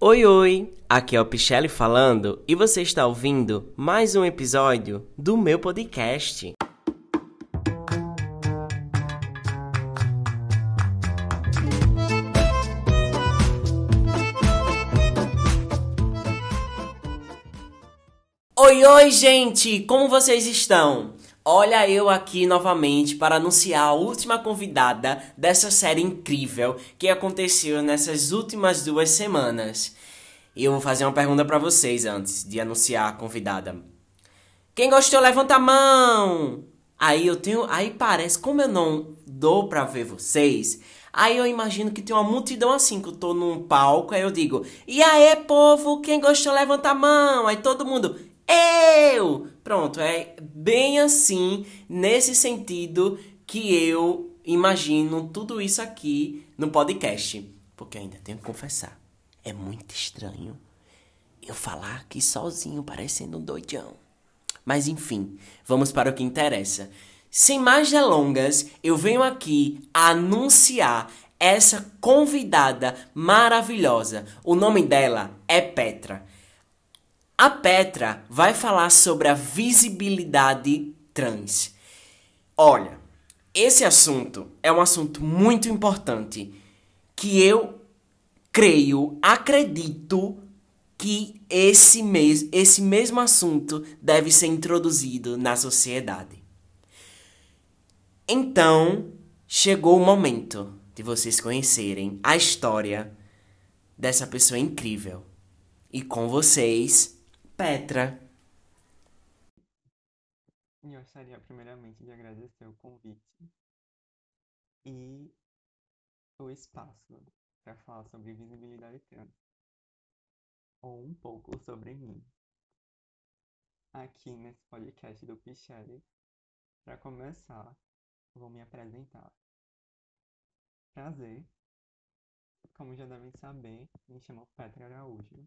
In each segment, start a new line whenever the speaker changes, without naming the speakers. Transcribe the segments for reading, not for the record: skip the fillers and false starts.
Oi, oi! Aqui é o Pichelli falando e você está ouvindo mais um episódio do meu podcast. Oi, oi, gente! Como vocês estão? Olha eu aqui novamente para anunciar a última convidada dessa série incrível que aconteceu nessas últimas 2 semanas. E eu vou fazer uma pergunta para vocês antes de anunciar a convidada. Quem gostou, levanta a mão! Aí parece, como eu não dou pra ver vocês, aí eu imagino que tem uma multidão assim, que eu tô num palco, aí eu digo, e aí, povo, quem gostou, levanta a mão! Aí todo mundo, eu! Pronto, é bem assim, nesse sentido que eu imagino tudo isso aqui no podcast. Porque eu ainda tenho que confessar, é muito estranho eu falar aqui sozinho, parecendo um doidão. Mas enfim, vamos para o que interessa. Sem mais delongas, eu venho aqui anunciar essa convidada maravilhosa. O nome dela é Petra. A Petra vai falar sobre a visibilidade trans. Olha, esse assunto é um assunto muito importante que eu acredito que esse mesmo assunto deve ser introduzido na sociedade. Então, chegou o momento de vocês conhecerem a história dessa pessoa incrível. E com vocês, Petra.
Eu gostaria primeiramente de agradecer o convite e o espaço para falar sobre visibilidade trans, ou um pouco sobre mim, aqui nesse podcast do Pichelli. Para começar, vou me apresentar. Prazer, como já devem saber, me chamo Petra Araújo.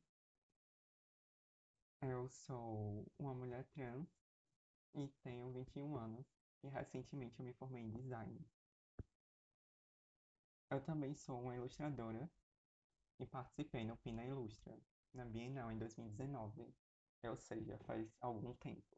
Eu sou uma mulher trans e tenho 21 anos e recentemente eu me formei em design. Eu também sou uma ilustradora e participei no Pina Ilustra, na Bienal em 2019, ou seja, faz algum tempo.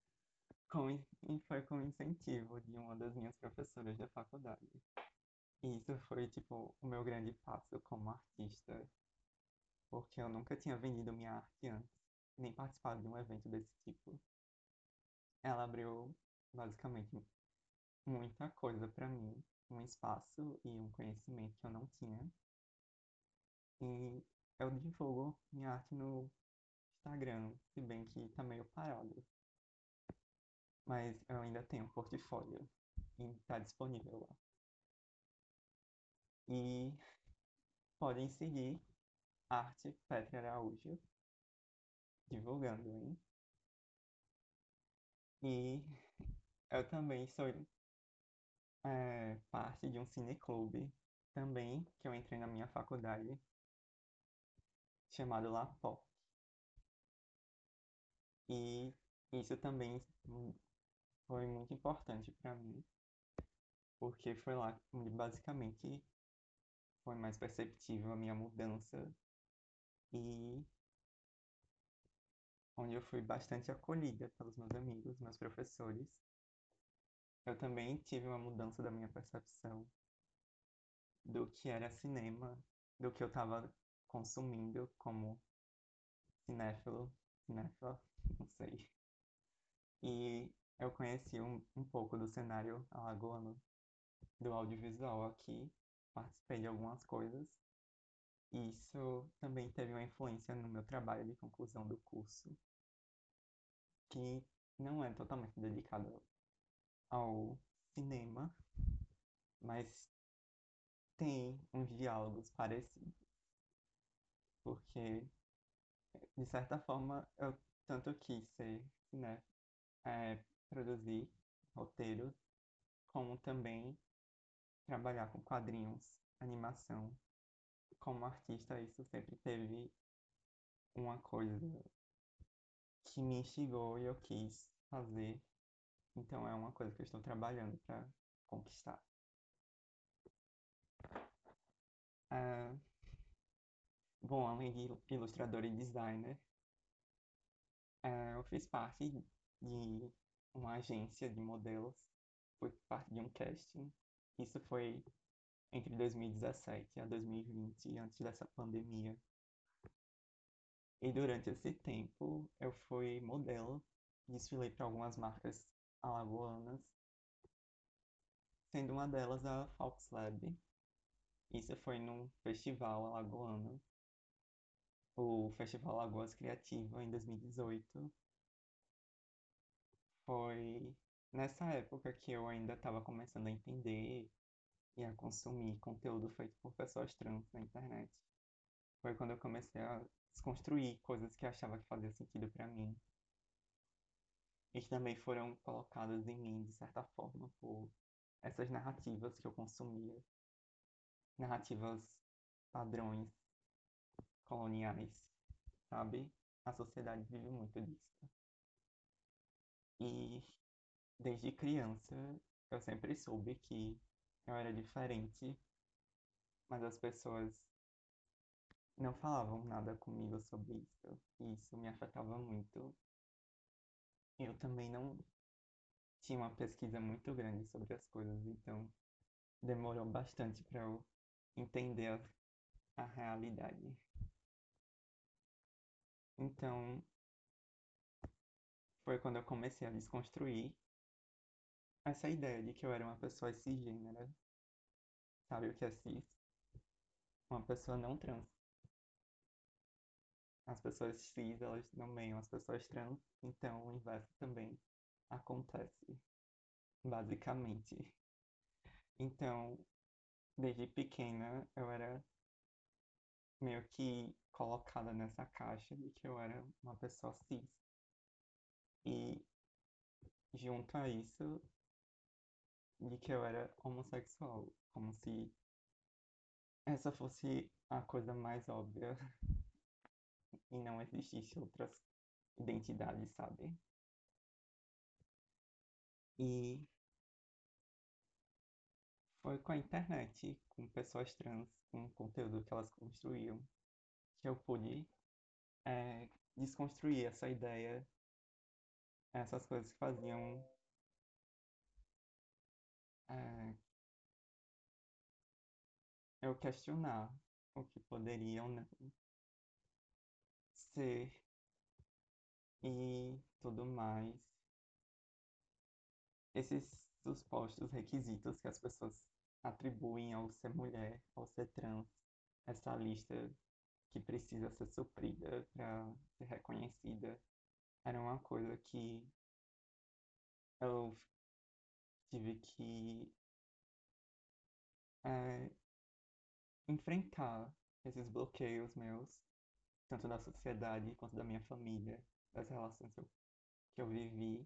E foi com incentivo de uma das minhas professoras da faculdade. E isso foi, tipo, o meu grande passo como artista, porque eu nunca tinha vendido minha arte antes, nem participado de um evento desse tipo. Ela abriu, basicamente, muita coisa para mim, um espaço e um conhecimento que eu não tinha. E eu divulgo minha arte no Instagram, se bem que tá meio parado. Mas eu ainda tenho um portfólio e tá disponível lá. E podem seguir Arte Petra Araújo, divulgando, hein? E eu também sou parte de um cineclube, também, que eu entrei na minha faculdade, chamado LAPO. E isso também foi muito importante para mim, porque foi lá onde basicamente foi mais perceptível a minha mudança e onde eu fui bastante acolhida pelos meus amigos, meus professores. Eu também tive uma mudança da minha percepção do que era cinema, do que eu estava consumindo como cinéfilo, cinéfila, não sei. E eu conheci um pouco do cenário alagoano, do audiovisual aqui, participei de algumas coisas. E isso também teve uma influência no meu trabalho de conclusão do curso, que não é totalmente dedicado ao cinema, mas tem uns diálogos parecidos, porque de certa forma eu tanto quis ser, né, produzir roteiros, como também trabalhar com quadrinhos, animação. Como artista, isso sempre teve uma coisa que me instigou e eu quis fazer. Então é uma coisa que eu estou trabalhando para conquistar. Ah, Bom, além de ilustrador e designer, eu fiz parte de uma agência de modelos, fui parte de um casting. Isso foi entre 2017 a 2020, antes dessa pandemia. E durante esse tempo eu fui modelo, desfilei para algumas marcas alagoanas, sendo uma delas a Fox Lab. Isso foi num festival alagoano, o Festival Lagoas Criativa, em 2018. Foi nessa época que eu ainda estava começando a entender e a consumir conteúdo feito por pessoas trans na internet. Foi quando eu comecei a desconstruir coisas que eu achava que fazia sentido para mim e que também foram colocadas em mim, de certa forma, por essas narrativas que eu consumia, narrativas padrões coloniais, sabe? A sociedade vive muito disso. E desde criança eu sempre soube que eu era diferente, mas as pessoas não falavam nada comigo sobre isso, e isso me afetava muito. Eu também não tinha uma pesquisa muito grande sobre as coisas, então demorou bastante para eu entender a realidade. Então, foi quando eu comecei a desconstruir essa ideia de que eu era uma pessoa cisgênera. Sabe o que é cis? Uma pessoa não trans. As pessoas cis, elas nomeiam as pessoas trans, então o inverso também acontece, basicamente. Então, desde pequena, eu era meio que colocada nessa caixa de que eu era uma pessoa cis. E junto a isso, de que eu era homossexual, como se essa fosse a coisa mais óbvia e não existisse outras identidades, sabe? E foi com a internet, com pessoas trans, com o conteúdo que elas construíam, que eu pude desconstruir essa ideia, essas coisas que faziam é, eu questionar o que poderia ou não ser e tudo mais. Esses supostos requisitos que as pessoas atribuem ao ser mulher, ao ser trans, essa lista que precisa ser suprida para ser reconhecida, era uma coisa que eu tive que é, enfrentar esses bloqueios meus, tanto da sociedade quanto da minha família, das relações que eu vivi,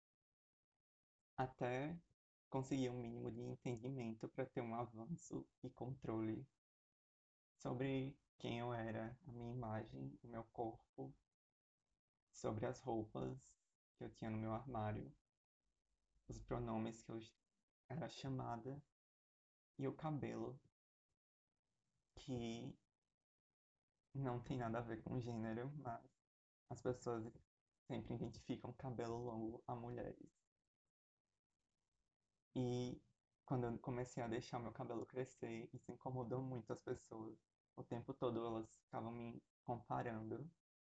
até conseguir um mínimo de entendimento para ter um avanço e controle sobre quem eu era, a minha imagem, o meu corpo, sobre as roupas que eu tinha no meu armário, os pronomes que eu era chamada e o cabelo, que não tem nada a ver com gênero, mas as pessoas sempre identificam cabelo longo a mulheres. E quando eu comecei a deixar meu cabelo crescer, isso incomodou muito as pessoas. O tempo todo elas ficavam me comparando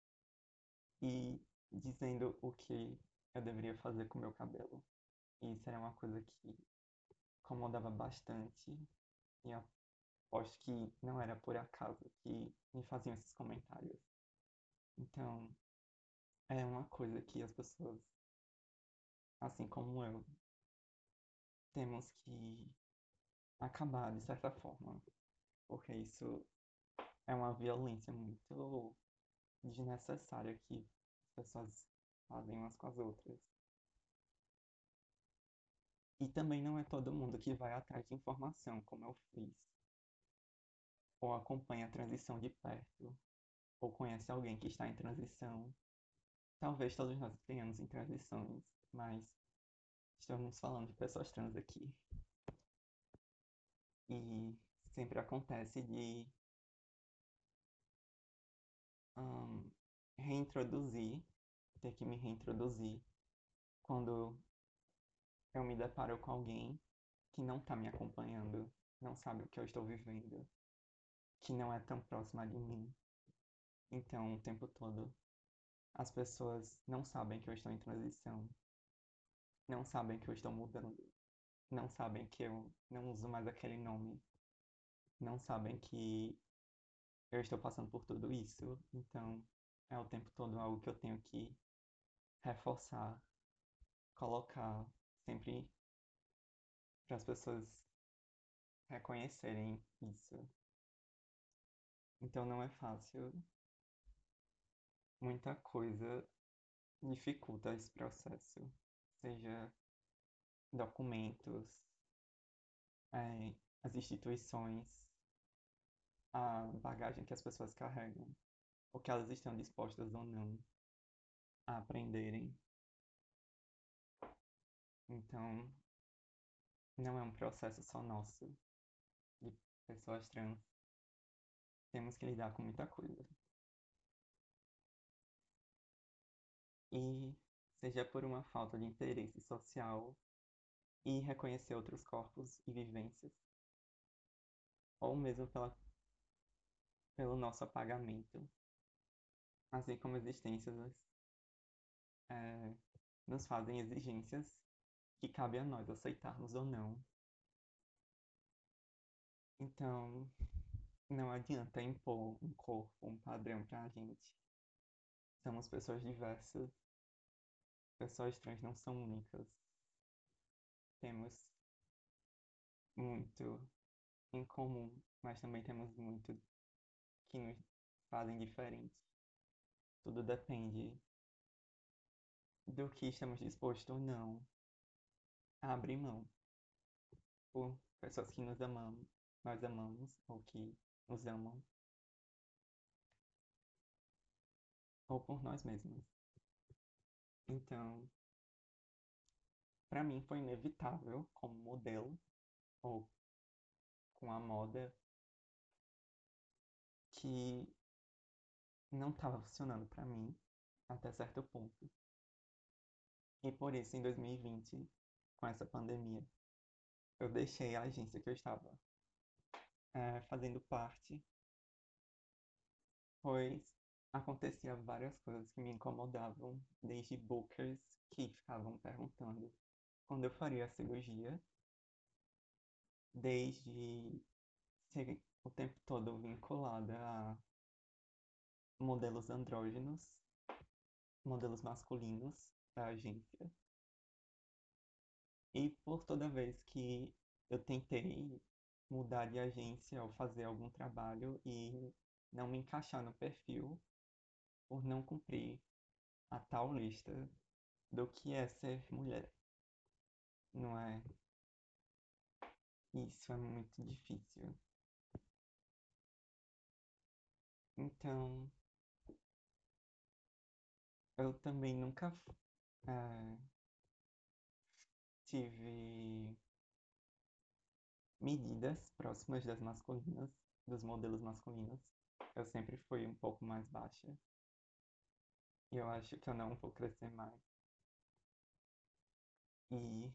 e dizendo o que eu deveria fazer com o meu cabelo. E isso era uma coisa que incomodava bastante. E aposto que não era por acaso que me faziam esses comentários. Então, é uma coisa que as pessoas, assim como eu, temos que acabar de certa forma, porque isso é uma violência muito desnecessária que as pessoas fazem umas com as outras. E também não é todo mundo que vai atrás de informação, como eu fiz, ou acompanha a transição de perto, ou conhece alguém que está em transição. Talvez todos nós tenhamos em transições, mas estamos falando de pessoas trans aqui. E sempre acontece de reintroduzir, ter que me reintroduzir quando eu me deparo com alguém que não tá me acompanhando, não sabe o que eu estou vivendo, que não é tão próxima de mim. Então, o tempo todo, as pessoas não sabem que eu estou em transição, não sabem que eu estou mudando, não sabem que eu não uso mais aquele nome, não sabem que eu estou passando por tudo isso. Então, é o tempo todo algo que eu tenho que reforçar, colocar sempre para as pessoas reconhecerem isso. Então, não é fácil. Muita coisa dificulta esse processo, seja documentos, eh, as instituições, a bagagem que as pessoas carregam, o que elas estão dispostas ou não a aprenderem. Então, não é um processo só nosso, de pessoas trans. Temos que lidar com muita coisa. E seja por uma falta de interesse social e reconhecer outros corpos e vivências, ou mesmo pelo nosso apagamento, assim como existências nos fazem exigências que cabe a nós aceitarmos ou não. Então, não adianta impor um corpo, um padrão pra gente. Somos pessoas diversas, pessoas trans não são únicas. Temos muito em comum, mas também temos muito que nos fazem diferentes. Tudo depende do que estamos dispostos ou não a abrir mão por pessoas que nos amamos, nós amamos ou que nos amam, ou por nós mesmos. Então, para mim foi inevitável como modelo ou com a moda que não estava funcionando para mim até certo ponto. E por isso, em 2020, com essa pandemia, eu deixei a agência que eu estava fazendo parte, pois acontecia várias coisas que me incomodavam, desde bookers que ficavam perguntando quando eu faria a cirurgia, desde ser o tempo todo vinculada a modelos andrógenos, modelos masculinos da agência. E por toda vez que eu tentei mudar de agência ou fazer algum trabalho e não me encaixar no perfil, por não cumprir a tal lista do que é ser mulher, não é? Isso é muito difícil. Então, eu também nunca eh, tive medidas próximas das masculinas, dos modelos masculinos. Eu sempre fui um pouco mais baixa. E eu acho que eu não vou crescer mais. E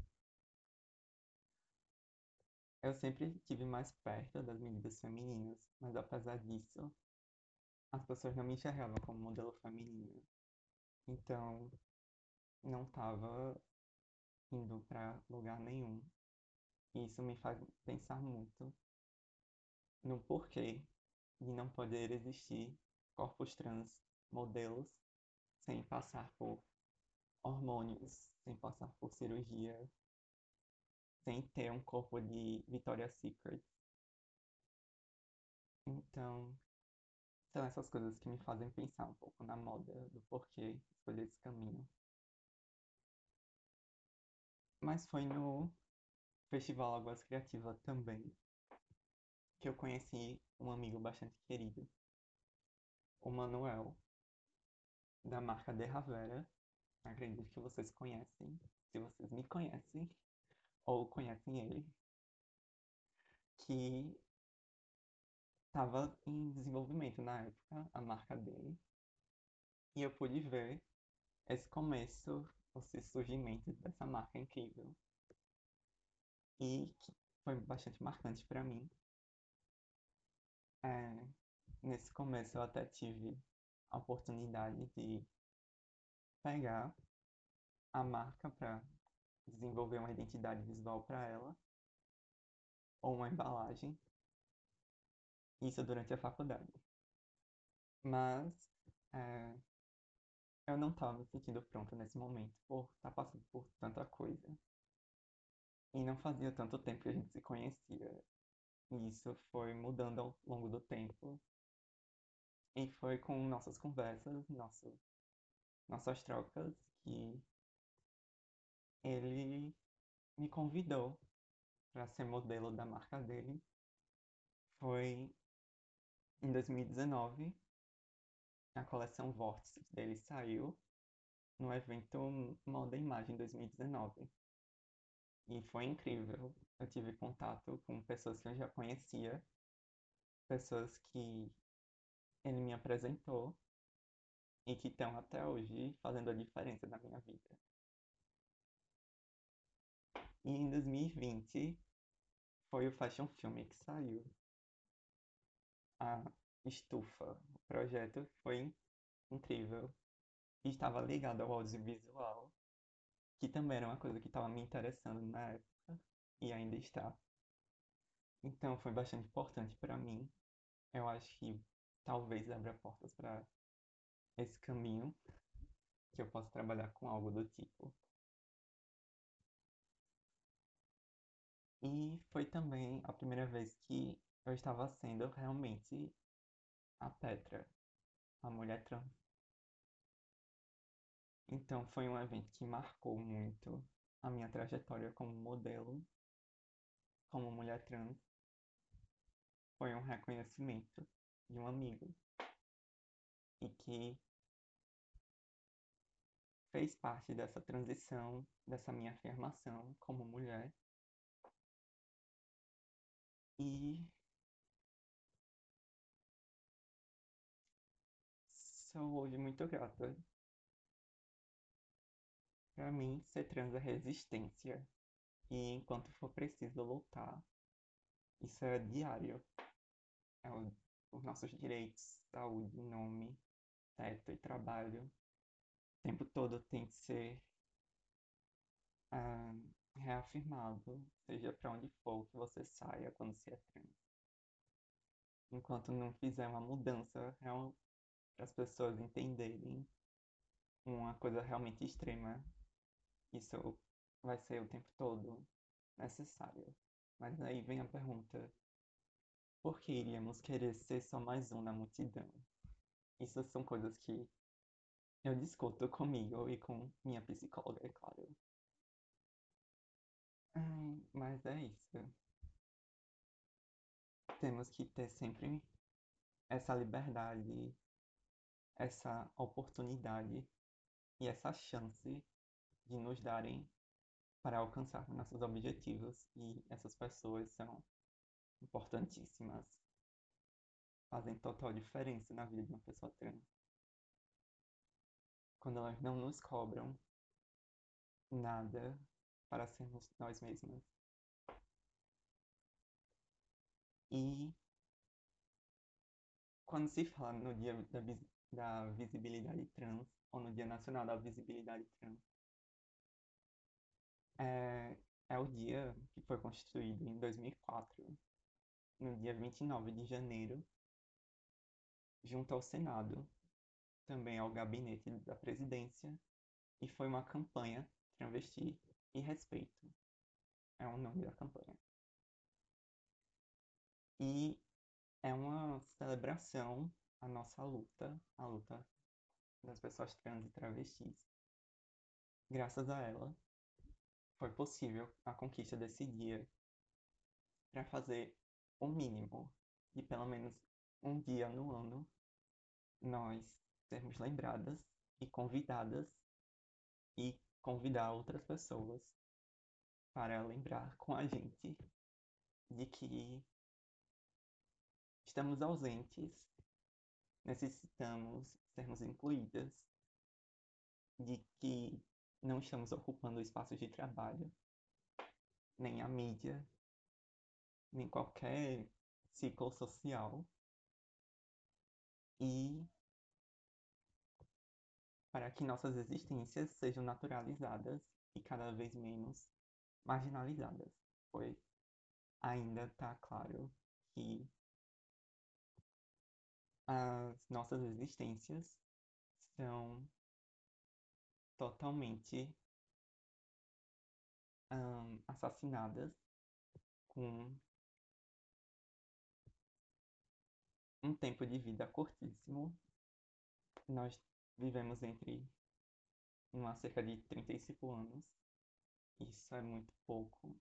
eu sempre tive mais perto das medidas femininas, mas apesar disso, as pessoas não me enxergavam como modelo feminino. Então, não estava indo para lugar nenhum. E isso me faz pensar muito no porquê de não poder existir corpos trans modelos sem passar por hormônios, sem passar por cirurgia, sem ter um corpo de Victoria's Secret. Então, são essas coisas que me fazem pensar um pouco na moda, do porquê escolher esse caminho. Mas foi no Festival Águas Criativa também que eu conheci um amigo bastante querido, o Manuel, da marca De Ravera. Acredito que vocês conhecem, se vocês me conhecem ou conhecem ele, que estava em desenvolvimento na época, a marca dele. E eu pude ver esse começo, esse surgimento dessa marca incrível. E que foi bastante marcante para mim. É, nesse começo eu até tive a oportunidade de pegar a marca para desenvolver uma identidade visual para ela, ou uma embalagem, isso durante a faculdade. Mas é, eu não estava me sentindo pronto nesse momento por estar passando por tanta coisa. E não fazia tanto tempo que a gente se conhecia. E isso foi mudando ao longo do tempo. E foi com nossas conversas, nossas trocas, que ele me convidou para ser modelo da marca dele. Foi em 2019, a coleção Vórtices dele saiu no evento Moda Imagem 2019. E foi incrível. Eu tive contato com pessoas que eu já conhecia, pessoas que ele me apresentou e que estão até hoje fazendo a diferença na minha vida. E em 2020 foi o Fashion Film que saiu. A Estufa, o projeto foi incrível e estava ligado ao audiovisual, que também era uma coisa que estava me interessando na época e ainda está. Então foi bastante importante para mim. Eu acho que talvez abra portas para esse caminho, que eu possa trabalhar com algo do tipo. E foi também a primeira vez que eu estava sendo realmente a Petra, a mulher trans. Então foi um evento que marcou muito a minha trajetória como modelo, como mulher trans. Foi um reconhecimento de um amigo e que fez parte dessa transição, dessa minha afirmação como mulher. E sou hoje muito grata. Para mim, ser trans é resistência. E enquanto for preciso lutar, isso é diário. É os nossos direitos, saúde, nome, teto e trabalho. O tempo todo tem que ser ah, reafirmado, seja para onde for que você saia quando se é trans. Enquanto não fizer uma mudança real para as pessoas entenderem uma coisa realmente extrema, isso vai ser o tempo todo necessário. Mas aí vem a pergunta: por que iríamos querer ser só mais um na multidão? Isso são coisas que eu discuto comigo e com minha psicóloga, é claro. Mas é isso. Temos que ter sempre essa liberdade, essa oportunidade e essa chance de nos darem para alcançar nossos objetivos. E essas pessoas são importantíssimas, fazem total diferença na vida de uma pessoa trans. Quando elas não nos cobram nada para sermos nós mesmos. E quando se fala no Dia da Visibilidade Trans, ou no Dia Nacional da Visibilidade Trans, é, é o dia que foi constituído em 2004, no dia 29 de janeiro, junto ao Senado, também ao Gabinete da Presidência, e foi uma campanha Travesti e Respeito. É o nome da campanha. E é uma celebração à nossa luta, a luta das pessoas trans e travestis. Graças a ela, foi possível a conquista desse dia para fazer o mínimo de pelo menos um dia no ano nós sermos lembradas e convidadas e convidar outras pessoas para lembrar com a gente de que estamos ausentes necessitamos sermos incluídas, de que não estamos ocupando espaços de trabalho, nem a mídia, nem qualquer ciclo social, e para que nossas existências sejam naturalizadas e cada vez menos marginalizadas, pois ainda está claro que as nossas existências são totalmente assassinadas com um tempo de vida curtíssimo. Nós vivemos há cerca de 35 anos. Isso é muito pouco.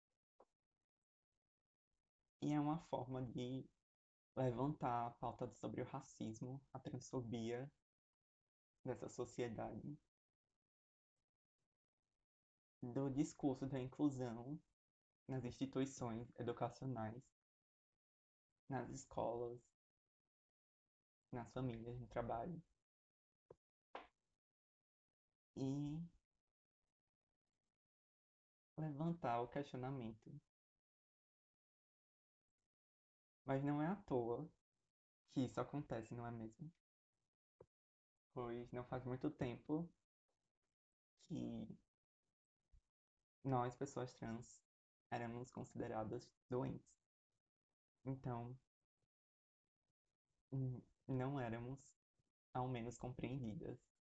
E é uma forma de levantar a pauta sobre o racismo, a transfobia dessa sociedade, do discurso da inclusão nas instituições educacionais, nas escolas, nas famílias, no trabalho. E levantar o questionamento. Mas não é à toa que isso acontece, não é mesmo? Pois não faz muito tempo que nós, pessoas trans, éramos consideradas doentes. Então, não éramos, ao menos, compreendidas.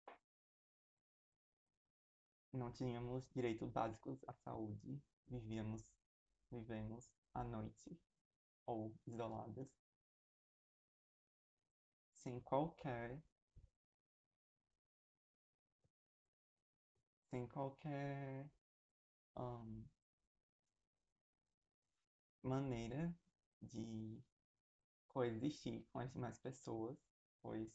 Não tínhamos direitos básicos à saúde, vivemos à noite ou isoladas, sem qualquer maneira de coexistir com as demais pessoas, pois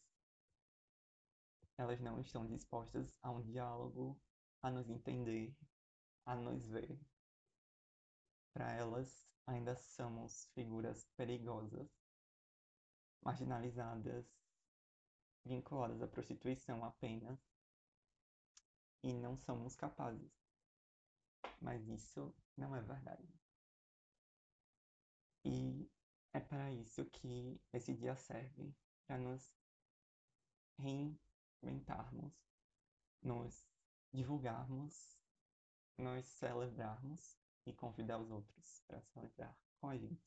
elas não estão dispostas a um diálogo, a nos entender, a nos ver. Para elas, ainda somos figuras perigosas, marginalizadas, vinculadas à prostituição apenas, e não somos capazes. Mas isso não é verdade. E é para isso que esse dia serve, para nos reinventarmos, nos divulgarmos, nos celebrarmos e convidar os outros para celebrar com a gente.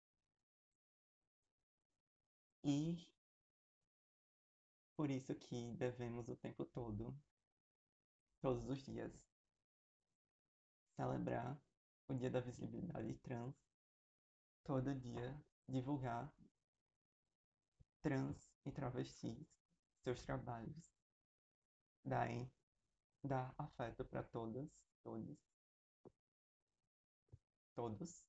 E por isso que devemos o tempo todo, todos os dias, celebrar o Dia da Visibilidade Trans, todo dia divulgar trans e travestis, seus trabalhos, dar afeto para todas, todos.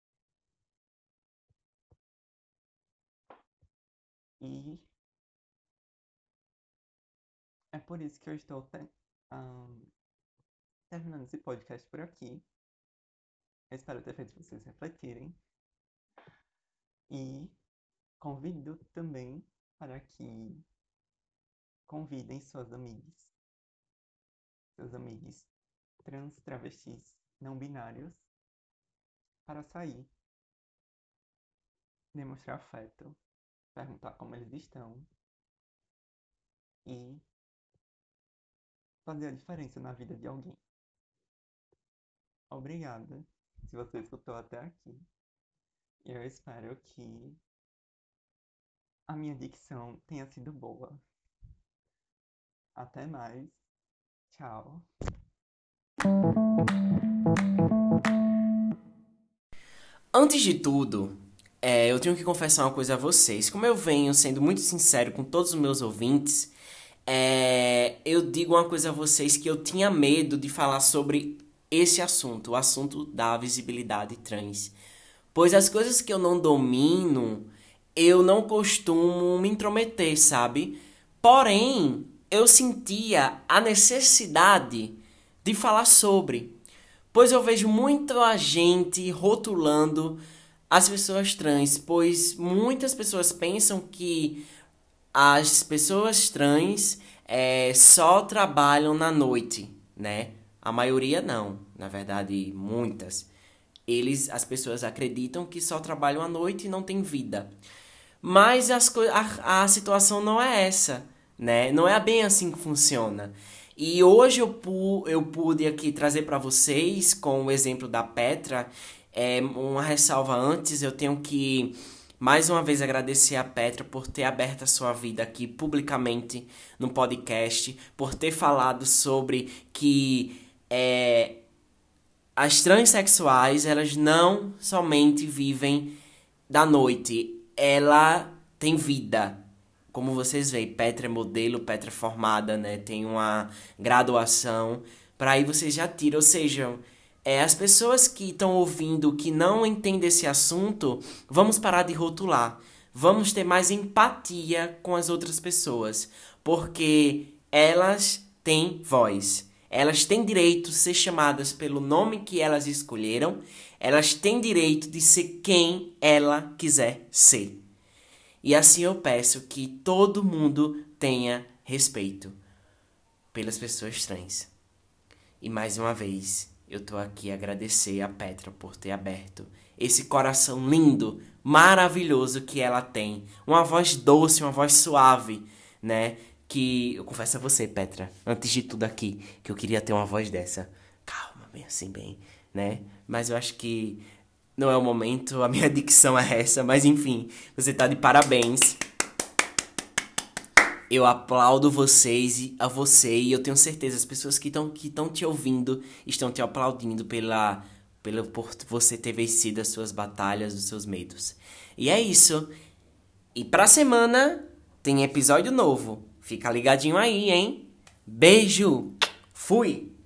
E é por isso que eu estou terminando esse podcast por aqui. Eu espero ter feito vocês refletirem. E convido também para que convidem seus amigos trans, travestis, não binários, para sair, demonstrar afeto, perguntar como eles estão e fazer a diferença na vida de alguém. Obrigada se você escutou até aqui. Eu espero que a minha dicção tenha sido boa. Até mais. Tchau.
Antes de tudo, eu tenho que confessar uma coisa a vocês. Como eu venho sendo muito sincero com todos os meus ouvintes, eu digo uma coisa a vocês que eu tinha medo de falar sobre esse assunto, o assunto da visibilidade trans. Pois as coisas que eu não domino, eu não costumo me intrometer, sabe? Porém, eu sentia a necessidade de falar sobre. Pois eu vejo muita gente rotulando as pessoas trans, pois muitas pessoas pensam que as pessoas trans só trabalham na noite, né? A maioria não, na verdade, muitas. As pessoas acreditam que só trabalham à noite e não tem vida. Mas a situação não é essa, né? Não é bem assim que funciona. E hoje eu pude aqui trazer para vocês, com o exemplo da Petra, uma ressalva antes. Eu tenho que, mais uma vez, agradecer a Petra por ter aberto a sua vida aqui publicamente no podcast, por ter falado sobre que as transexuais, elas não somente vivem da noite, ela tem vida. Como vocês veem, Petra é modelo, Petra é formada, né? Tem uma graduação. Para aí vocês já tiram. Ou seja, as pessoas que estão ouvindo, que não entendem esse assunto, vamos parar de rotular. Vamos ter mais empatia com as outras pessoas. Porque elas têm voz. Elas têm direito de ser chamadas pelo nome que elas escolheram. Elas têm direito de ser quem ela quiser ser. E assim eu peço que todo mundo tenha respeito pelas pessoas trans. E mais uma vez, eu tô aqui a agradecer a Petra por ter aberto esse coração lindo, maravilhoso que ela tem. Uma voz doce, uma voz suave, né? Que eu confesso a você, Petra, antes de tudo aqui, que eu queria ter uma voz dessa. Calma, bem assim, bem, né? Mas eu acho que não é o momento, a minha dicção é essa, mas enfim, você tá de parabéns. Eu aplaudo vocês e a você, e eu tenho certeza, as pessoas que estão te ouvindo estão te aplaudindo por você ter vencido as suas batalhas, os seus medos. E é isso. E pra semana tem episódio novo. Fica ligadinho aí, hein? Beijo! Fui!